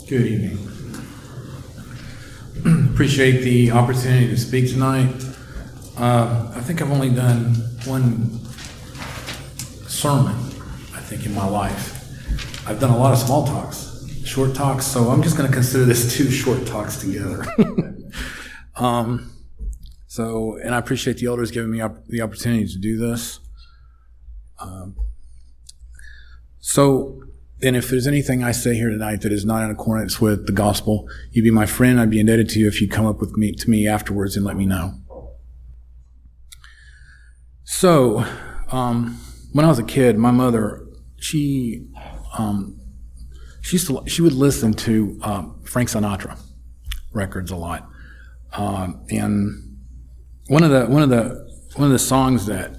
Good evening. Appreciate the opportunity to speak tonight. I think I've only done one sermon, in my liand I've done a lot of small talks, short talks, so I'm just going to consider this two short talks together. And I appreciate the elders giving me the opportunity to do this. And if there's anything I say here tonight that is not in accordance with the gospel, you'd be my friend. I'd be indebted to you if you come up with to me afterwards and let me know. So, when I was a kid, my mother, she would listen to Frank Sinatra records a lot, and one of the songs that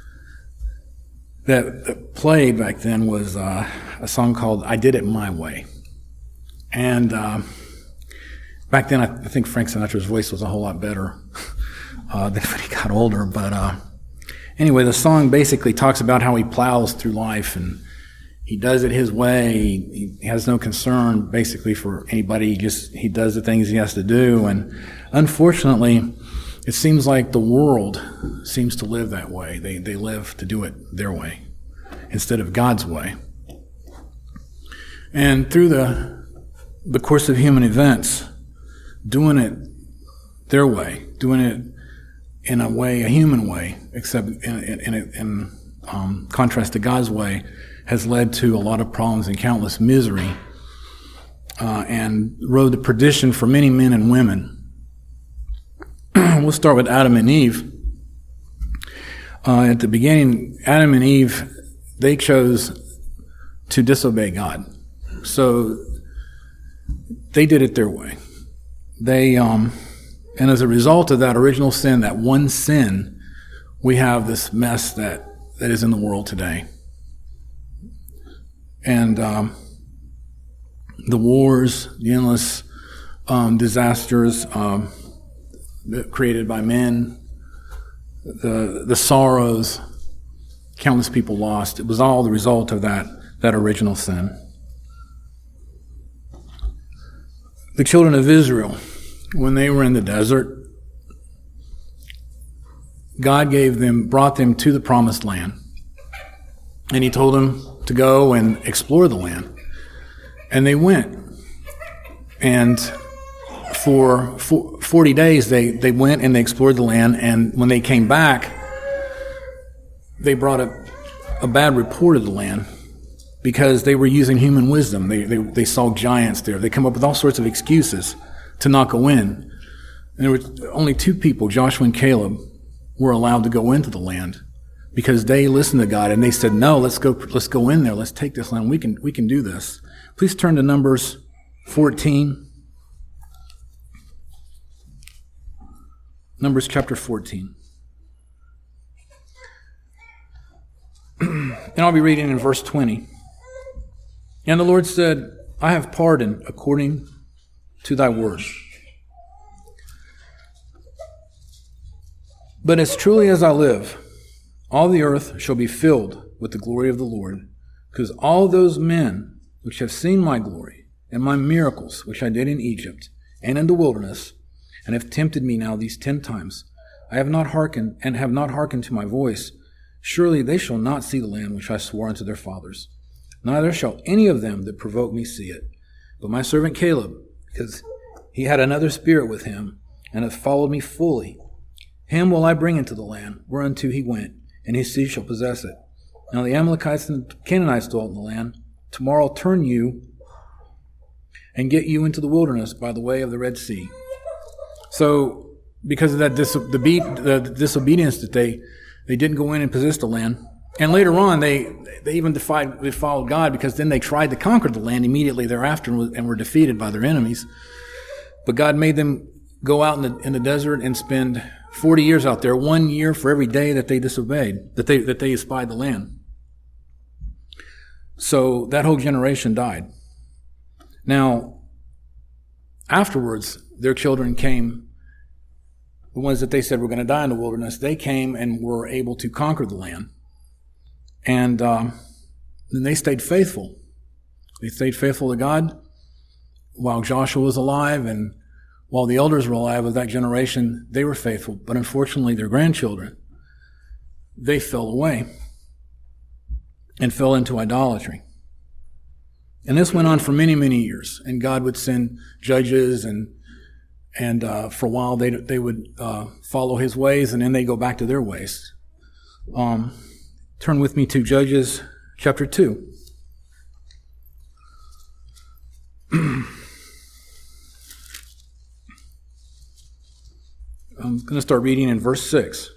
played back then was a song called "I Did It My Way," and back then I think Frank Sinatra's voice was a whole lot better than when he got older. But anyway, the song basically talks about how he plows through life and he does it his way. He has no concern basically for anybody. He does the things he has to do. And unfortunately, it seems like the world seems to live that way. They live to do it their way instead of God's way. And through the course of human events, doing it their way, doing it in a way, a human way, except in contrast to God's way, has led to a lot of problems and countless misery, and road to perdition for many men and women. We'll start with Adam and Eve. At the beginning, Adam and Eve, they chose to disobey God. So they did it their way. And as a result of that original sin, that one sin, we have this mess that is in the world today. And the wars, the endless disasters created by men, the sorrows, countless people lost. It was all the result of that original sin. The children of Israel, when they were in the desert, God brought them to the promised land. And he told them to go and explore the land. And they went. And for 40 days, they went and they explored the land. And when they came back, they brought a bad report of the land because they were using human wisdom. They saw giants there. They come up with all sorts of excuses to not go in. And there were only two people, Joshua and Caleb, were allowed to go into the land because they listened to God and they said, "No, let's go in there. Let's take this land. We can do this." Please turn to Numbers 14. Numbers chapter 14. And I'll be reading in verse 20. And the Lord said, "I have pardoned according to thy word. But as truly as I live, all the earth shall be filled with the glory of the Lord, because all those men which have seen my glory and my miracles which I did in Egypt and in the wilderness, and have tempted me now these 10 times, I have not hearkened to my voice. Surely they shall not see the land which I swore unto their fathers. Neither shall any of them that provoke me see it. But my servant Caleb, because he had another spirit with him, and hath followed me fully, him will I bring into the land whereunto he went, and his seed shall possess it. Now the Amalekites and the Canaanites dwelt in the land. Tomorrow I'll turn you and get you into the wilderness by the way of the Red Sea." So, because of that the disobedience that they didn't go in and possess the land, and later on they even followed God, because then they tried to conquer the land immediately thereafter and were defeated by their enemies. But God made them go out in the desert and spend 40 years out there, 1 year for every day that they disobeyed, that they espied the land. So that whole generation died. Now, afterwards, their children came, the ones that they said were going to die in the wilderness, they came and were able to conquer the land. And then they stayed faithful. They stayed faithful to God. while Joshua was alive and while the elders were alive of that generation, they were faithful. But unfortunately, their grandchildren, they fell away and fell into idolatry. And this went on for many, many years. And God would send judges, and for a while they would follow his ways, and then they go back to their ways. Turn with me to Judges chapter 2. I'm going to start reading in verse 6.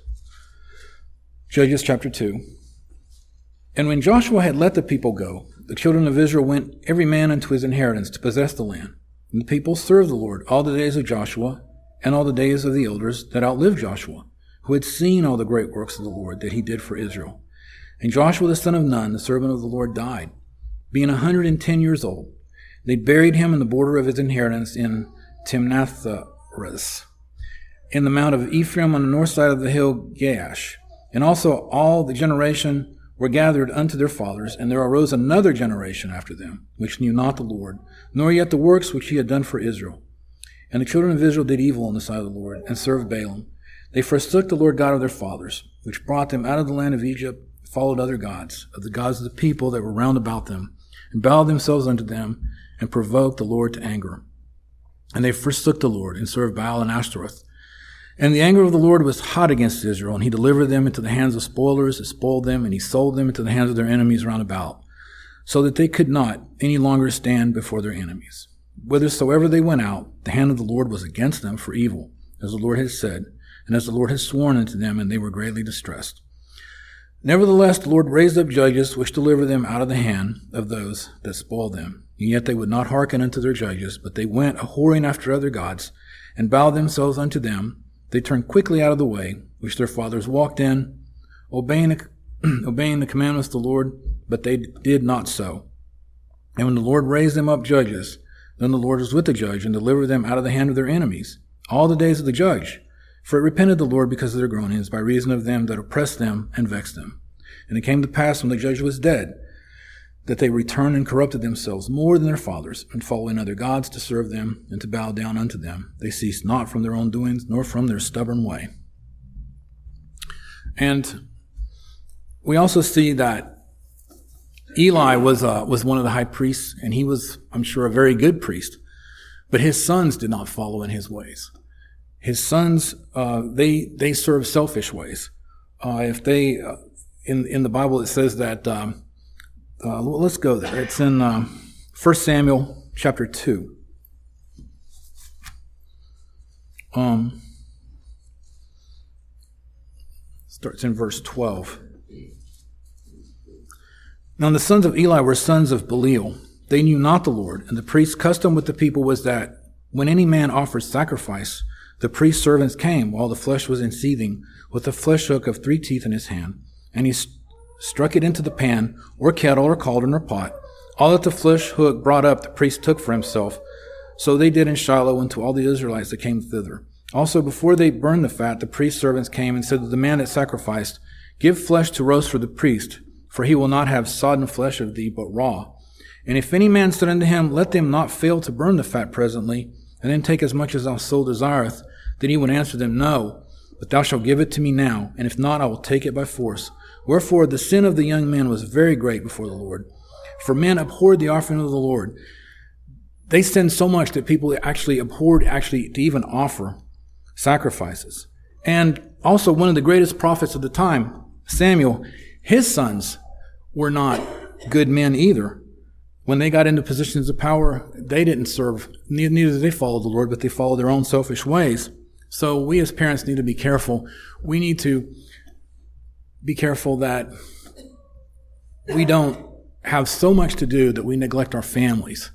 Judges chapter 2. And when Joshua had let the people go, the children of Israel went every man unto his inheritance to possess the land. And the people served the Lord all the days of Joshua and all the days of the elders that outlived Joshua, who had seen all the great works of the Lord that he did for Israel. And Joshua the son of Nun, the servant of the Lord, died, being 110 years old. They buried him in the border of his inheritance in Timnath-Heres, in the mount of Ephraim on the north side of the hill Gaash. And also all the generation were gathered unto their fathers, and there arose another generation after them, which knew not the Lord, nor yet the works which he had done for Israel. And the children of Israel did evil in the sight of the Lord, and served Baalim. They forsook the Lord God of their fathers, which brought them out of the land of Egypt, followed other gods, of the gods of the people that were round about them, and bowed themselves unto them, and provoked the Lord to anger. And they forsook the Lord, and served Baal and Ashtoreth. And the anger of the Lord was hot against Israel, and he delivered them into the hands of spoilers that spoiled them, and he sold them into the hands of their enemies round about, so that they could not any longer stand before their enemies. Whithersoever they went out, the hand of the Lord was against them for evil, as the Lord had said, and as the Lord had sworn unto them, and they were greatly distressed. Nevertheless, the Lord raised up judges, which delivered them out of the hand of those that spoiled them. And yet they would not hearken unto their judges, but they went a-whoring after other gods, and bowed themselves unto them. They turned quickly out of the way, which their fathers walked in, obeying the commandments of the Lord, but they did not so. And when the Lord raised them up judges, then the Lord was with the judge, and delivered them out of the hand of their enemies, all the days of the judge. For it repented the Lord because of their groanings, by reason of them that oppressed them and vexed them. And it came to pass, when the judge was dead, that they returned and corrupted themselves more than their fathers, and following other gods to serve them and to bow down unto them. They ceased not from their own doings, nor from their stubborn way. And we also see that Eli was one of the high priests, and he was, I'm sure, a very good priest. But his sons did not follow in his ways. His sons, they served selfish ways. If they, in the Bible, it says that. Let's go there. It's in 1 Samuel chapter 2. Starts in verse 12. Now the sons of Eli were sons of Belial. They knew not the Lord, and the priest's custom with the people was that when any man offered sacrifice, the priest's servants came while the flesh was in seething, with a flesh hook of 3 teeth in his hand, and he struck it into the pan, or kettle, or cauldron, or pot. All that the flesh hook brought up, the priest took for himself. So they did in Shiloh unto all the Israelites that came thither. Also, before they burned the fat, the priest's servants came and said to the man that sacrificed, Give flesh to roast for the priest, for he will not have sodden flesh of thee, but raw. And if any man said unto him, Let them not fail to burn the fat presently, and then take as much as thou soul desireth, then he would answer them, No, but thou shalt give it to me now, and if not, I will take it by force. Wherefore the sin of the young men was very great before the Lord. For men abhorred the offering of the Lord. They sinned so much that people actually abhorred to even offer sacrifices. And also one of the greatest prophets of the time, Samuel, his sons were not good men either. When they got into positions of power, they didn't serve, neither did they follow the Lord, but they followed their own selfish ways. So we as parents need to be careful. We need to be careful that we don't have so much to do that we neglect our families.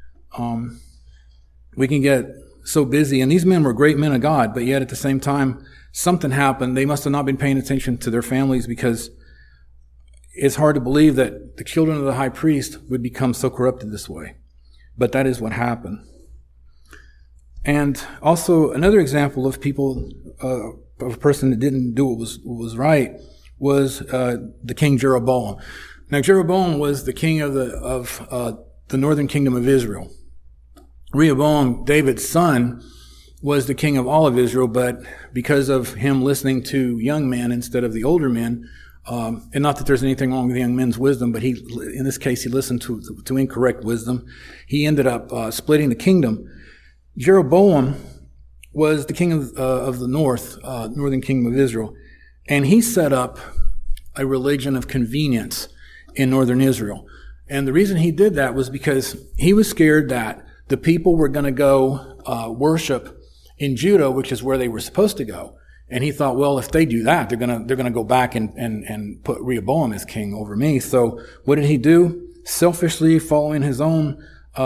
We can get so busy, and these men were great men of God, but yet at the same time, something happened. They must have not been paying attention to their families, because it's hard to believe that the children of the high priest would become so corrupted this way. But that is what happened. And also another example of people, of a person that didn't do what was right, was the king Jeroboam. Now Jeroboam was the king of the northern kingdom of Israel. Rehoboam, David's son, was the king of all of Israel, but because of him listening to young men instead of the older men, and not that there's anything wrong with young men's wisdom, but in this case, he listened to incorrect wisdom. He ended up splitting the kingdom. Jeroboam was the king of the northern kingdom of Israel, and he set up a religion of convenience in northern Israel. And the reason he did that was because he was scared that the people were going to go worship in Judah, which is where they were supposed to go. And he thought, well, if they do that, they're gonna go back and put Rehoboam as king over me. So what did he do? Selfishly following his own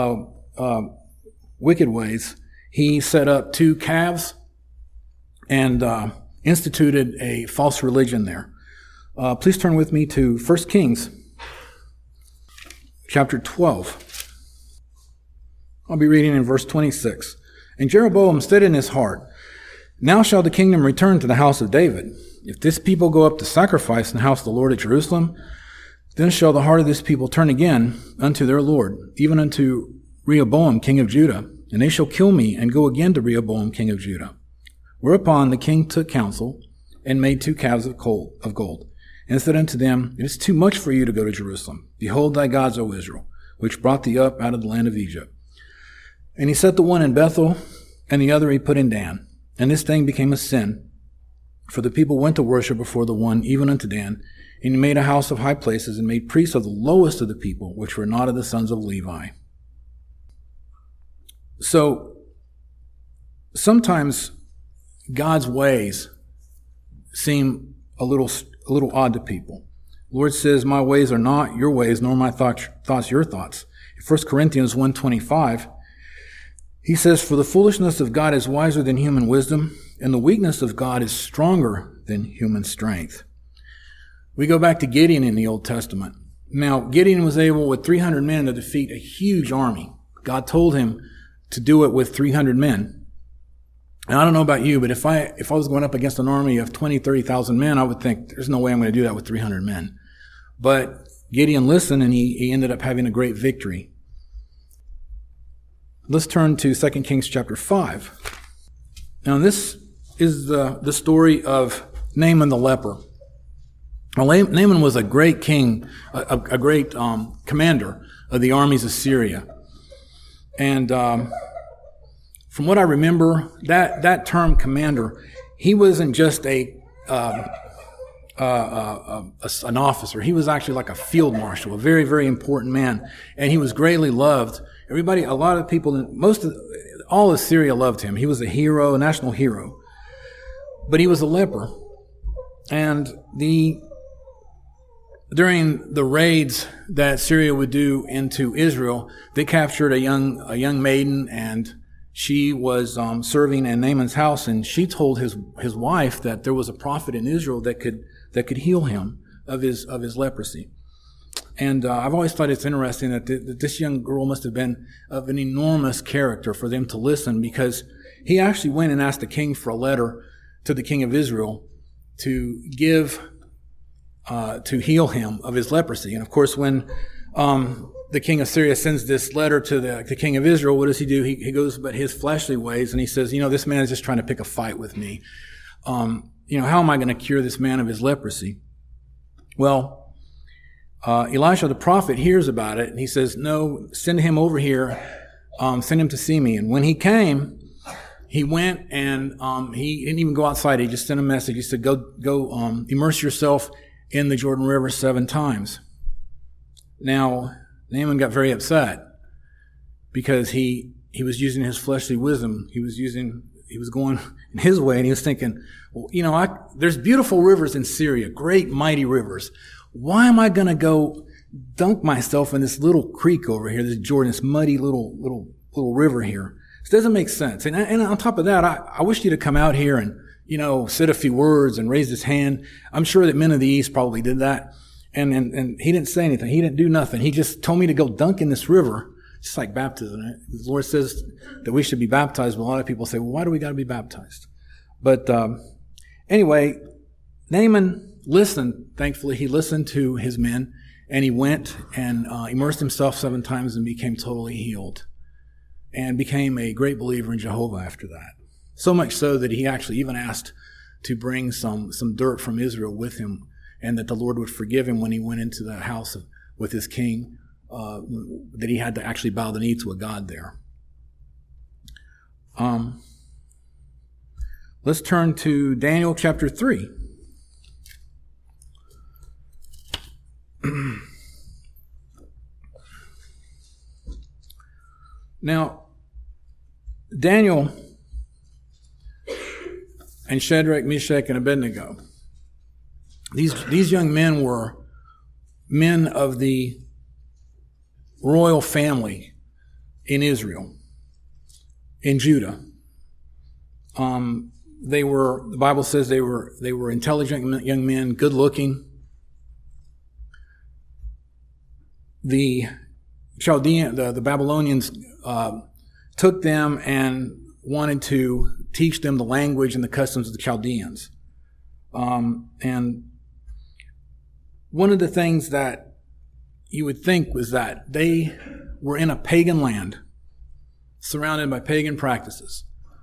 wicked ways, he set up 2 calves and instituted a false religion there. Please turn with me to 1 Kings chapter 12. I'll be reading in verse 26. And Jeroboam said in his heart, now shall the kingdom return to the house of David. If this people go up to sacrifice in the house of the Lord at Jerusalem, then shall the heart of this people turn again unto their Lord, even unto Rehoboam king of Judah, and they shall kill me and go again to Rehoboam king of Judah. Whereupon the king took counsel and made 2 calves of gold, and said unto them, it is too much for you to go to Jerusalem. Behold thy gods, O Israel, which brought thee up out of the land of Egypt. And he set the one in Bethel, and the other he put in Dan. And this thing became a sin, for the people went to worship before the one, even unto Dan. And he made a house of high places, and made priests of the lowest of the people, which were not of the sons of Levi. So, sometimes God's ways seem a little odd to people. The Lord says, my ways are not your ways, nor my thoughts your thoughts. In 1 Corinthians 1:25, he says, for the foolishness of God is wiser than human wisdom, and the weakness of God is stronger than human strength. We go back to Gideon in the Old Testament. Now, Gideon was able with 300 men to defeat a huge army. God told him to do it with 300 men. And I don't know about you, but if I was going up against an army of 20, 30,000 men, I would think, there's no way I'm going to do that with 300 men. But Gideon listened, and he ended up having a great victory. Let's turn to 2 Kings chapter 5. Now, this is the story of Naaman the leper. Well, Naaman was a great king, a great commander of the armies of Syria. And from what I remember, that term commander, he wasn't just an officer. He was actually like a field marshal, a very, very important man. And he was greatly loved. Everybody, a lot of people, all of Syria loved him. He was a hero, a national hero. But he was a leper. And during the raids that Syria would do into Israel, they captured a young maiden, and she was serving in Naaman's house, and she told his wife that there was a prophet in Israel that could heal him of his leprosy. And I've always thought it's interesting that this young girl must have been of an enormous character for them to listen, because he actually went and asked the king for a letter to the king of Israel to heal him of his leprosy. And of course, when the king of Syria sends this letter to the king of Israel, what does he do? He goes about his fleshly ways, and he says, this man is just trying to pick a fight with me. How am I going to cure this man of his leprosy? Well, Elisha the prophet hears about it, and he says, no, send him over here, send him to see me. And when he came, he went, and he didn't even go outside. He just sent a message. He said, go immerse yourself in the Jordan River 7 times. Now, Naaman got very upset because he was using his fleshly wisdom. He was going in his way, and he was thinking, well, there's beautiful rivers in Syria, great mighty rivers. Why am I going to go dunk myself in this little creek over here, this Jordan, this muddy little river here? It doesn't make sense. And on top of that, I wish you to come out here and, said a few words and raised his hand. I'm sure that men of the East probably did that. And he didn't say anything. He didn't do nothing. He just told me to go dunk in this river, just like baptism. The Lord says that we should be baptized, but a lot of people say, well, why do we got to be baptized? But anyway, Naaman listened. Thankfully, he listened to his men, and he went and immersed himself 7 times and became totally healed. and became a great believer in Jehovah after that. So much so that he actually even asked to bring some dirt from Israel with him, and that the Lord would forgive him when he went into the house with his king, that he had to actually bow the knee to a god there. Let's turn to Daniel chapter 3. Now, Daniel and Shadrach, Meshach, and Abednego, these young men were men of the royal family in Israel, in Judah. The Bible says they were intelligent young men, good looking. The Babylonians took them and wanted to teach them the language and the customs of the Chaldeans. And one of the things that you would think was that they were in a pagan land, surrounded by pagan practices.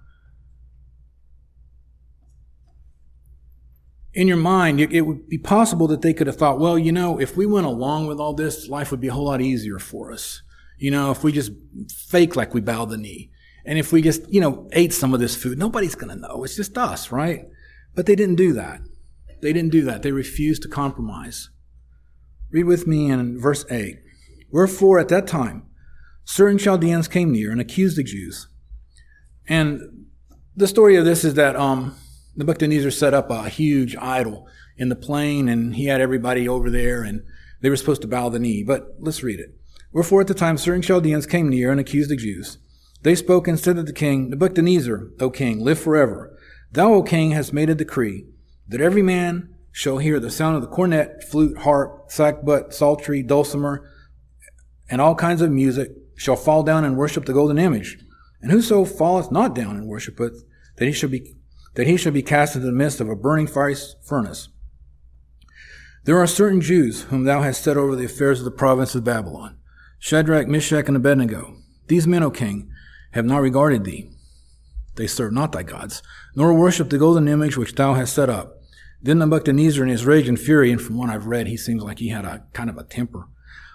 In your mind, it would be possible that they could have thought, well, if we went along with all this, life would be a whole lot easier for us. If we just fake like we bow the knee. And if we just, ate some of this food, nobody's going to know. It's just us, right? But they didn't do that. They refused to compromise. Read with me in verse 8. Wherefore at that time, certain Chaldeans came near and accused the Jews. And the story of this is that Nebuchadnezzar set up a huge idol in the plain, and he had everybody over there, and they were supposed to bow the knee. But let's read it. Wherefore at the time certain Chaldeans came near and accused the Jews. They spoke and said to the king, Nebuchadnezzar, O king, live forever. Thou, O king, hast made a decree that every man shall hear the sound of the cornet, flute, harp, sackbut, psaltery, dulcimer, and all kinds of music, shall fall down and worship the golden image. And whoso falleth not down and worshipeth, that he shall be cast into the midst of a burning fiery furnace. There are certain Jews whom thou hast set over the affairs of the province of Babylon, Shadrach, Meshach, and Abednego. These men, O king, have not regarded thee. They serve not thy gods, nor worship the golden image which thou hast set up. Then Nebuchadnezzar in his rage and fury, and from what I've read, he seems like he had a kind of a temper,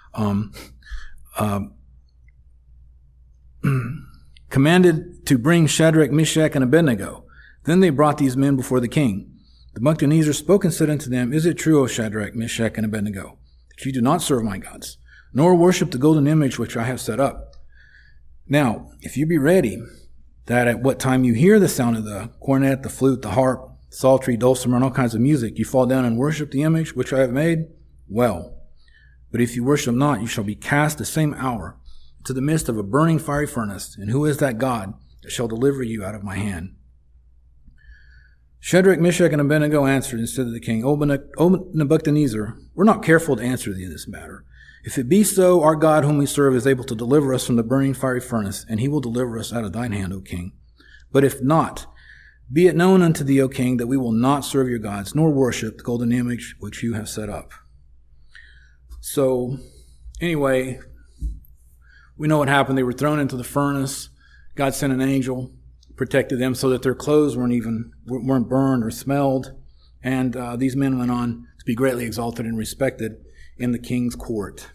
commanded to bring Shadrach, Meshach, and Abednego. Then they brought these men before the king. Nebuchadnezzar spoke and said unto them, Is it true, O Shadrach, Meshach, and Abednego, that ye do not serve my gods, nor worship the golden image which I have set up? Now, if you be ready, that at what time you hear the sound of the cornet, the flute, the harp, psaltery, dulcimer, and all kinds of music, you fall down and worship the image which I have made, well. But if you worship not, you shall be cast the same hour into the midst of a burning fiery furnace. And who is that God that shall deliver you out of my hand? Shadrach, Meshach, and Abednego answered and said to the king, O Nebuchadnezzar, we're not careful to answer thee in this matter. If it be so, our God whom we serve is able to deliver us from the burning fiery furnace, and he will deliver us out of thine hand, O king. But if not, be it known unto thee, O king, that we will not serve your gods, nor worship the golden image which you have set up. So, anyway, we know what happened. They were thrown into the furnace. God sent an angel, protected them so that their clothes weren't burned or smelled. And these men went on to be greatly exalted and respected in the king's court.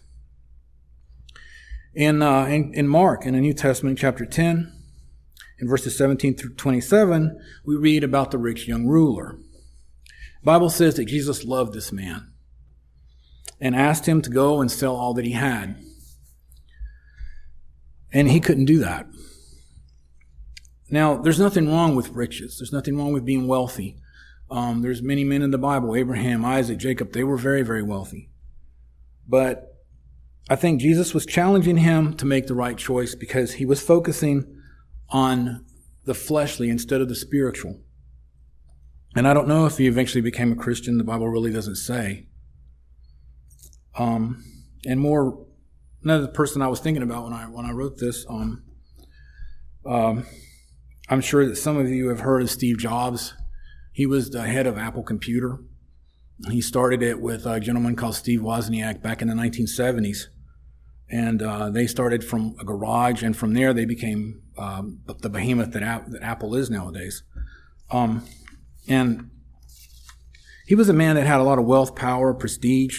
In Mark, in the New Testament, chapter 10, in verses 17 through 27, we read about the rich young ruler. The Bible says that Jesus loved this man and asked him to go and sell all that he had. And he couldn't do that. Now, there's nothing wrong with riches. There's nothing wrong with being wealthy. There's many men in the Bible, Abraham, Isaac, Jacob, they were very, very wealthy. But I think Jesus was challenging him to make the right choice because he was focusing on the fleshly instead of the spiritual. And I don't know if he eventually became a Christian. The Bible really doesn't say. Another person I was thinking about when I wrote this, I'm sure that some of you have heard of Steve Jobs. He was the head of Apple Computer. He started it with a gentleman called Steve Wozniak back in the 1970s. And they started from a garage, and from there they became the behemoth that Apple is nowadays. And he was a man that had a lot of wealth, power, prestige.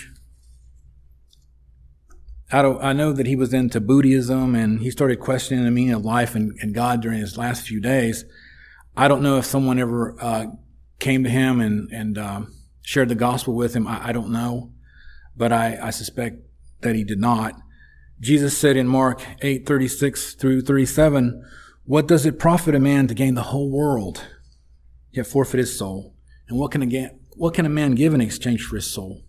I know that he was into Buddhism, and he started questioning the meaning of life and God during his last few days. I don't know if someone ever came to him and shared the gospel with him. I don't know, but I suspect that he did not. Jesus said in Mark 8:36 through 37, "What does it profit a man to gain the whole world, yet forfeit his soul? And what can a man give in exchange for his soul?"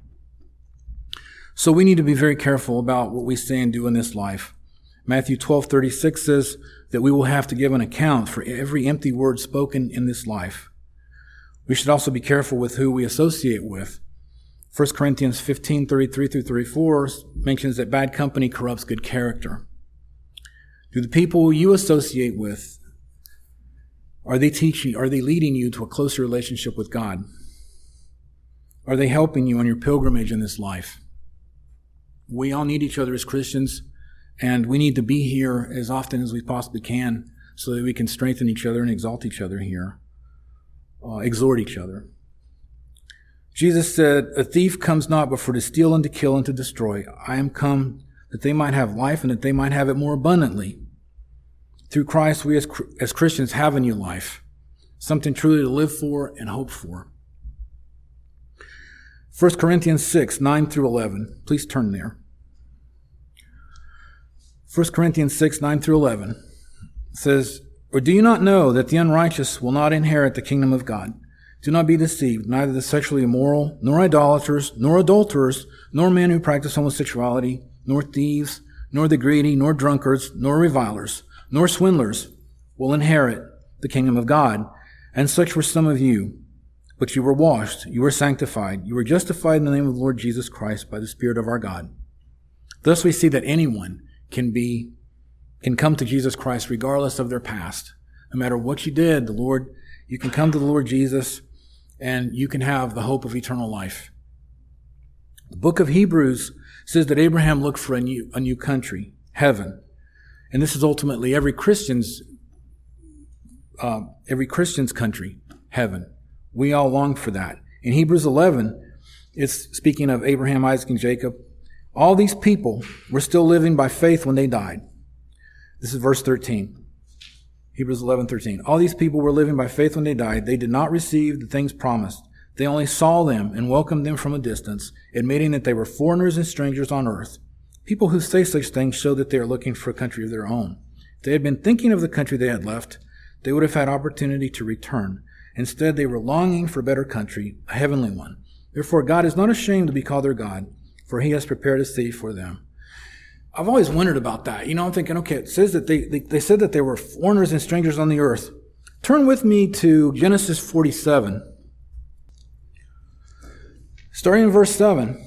So we need to be very careful about what we say and do in this life. Matthew 12:36 says that we will have to give an account for every empty word spoken in this life. We should also be careful with who we associate with. 1 Corinthians 15:33 through 34 mentions that bad company corrupts good character. Do the people you associate with, are they leading you to a closer relationship with God? Are they helping you on your pilgrimage in this life? We all need each other as Christians, and we need to be here as often as we possibly can so that we can strengthen each other and exalt each other here, exhort each other. Jesus said, "A thief comes not but for to steal and to kill and to destroy. I am come that they might have life and that they might have it more abundantly." Through Christ, we as Christians have a new life, something truly to live for and hope for. 1 Corinthians 6:9 through 11. Please turn there. 1 Corinthians 6:9 through 11 says, "Or do you not know that the unrighteous will not inherit the kingdom of God? Do not be deceived, neither the sexually immoral, nor idolaters, nor adulterers, nor men who practice homosexuality, nor thieves, nor the greedy, nor drunkards, nor revilers, nor swindlers will inherit the kingdom of God. And such were some of you. But you were washed, you were sanctified, you were justified in the name of the Lord Jesus Christ by the Spirit of our God." Thus we see that anyone can come to Jesus Christ regardless of their past. No matter what you did, you can come to the Lord Jesus and you can have the hope of eternal life. The book of Hebrews says that Abraham looked for a new country, heaven. And this is ultimately every Christian's country, heaven. We all long for that. In Hebrews 11, it's speaking of Abraham, Isaac, and Jacob. All these people were still living by faith when they died. This is verse 13. Hebrews 11:13. All these people were living by faith when they died. They did not receive the things promised. They only saw them and welcomed them from a distance, admitting that they were foreigners and strangers on earth. People who say such things show that they are looking for a country of their own. If they had been thinking of the country they had left, they would have had opportunity to return. Instead, they were longing for a better country, a heavenly one. Therefore, God is not ashamed to be called their God, for he has prepared a city for them. I've always wondered about that. I'm thinking, okay, it says that they said that they were foreigners and strangers on the earth. Turn with me to Genesis 47. Starting in verse 7.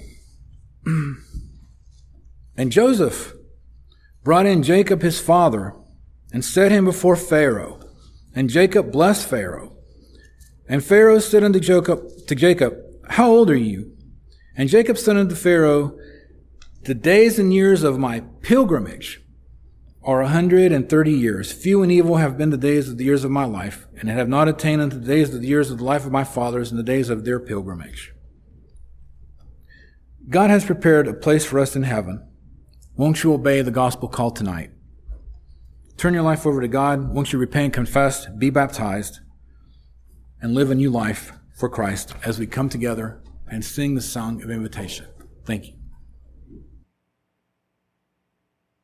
And Joseph brought in Jacob his father and set him before Pharaoh. And Jacob blessed Pharaoh. And Pharaoh said unto Jacob, "How old are you?" And Jacob said unto Pharaoh, "The days and years of my pilgrimage are 130 years. Few and evil have been the days of the years of my life, and have not attained unto the days of the years of the life of my fathers and the days of their pilgrimage." God has prepared a place for us in heaven. Won't you obey the gospel call tonight? Turn your life over to God. Won't you repent, confess, be baptized, and live a new life for Christ as we come together and sing the song of invitation. Thank you.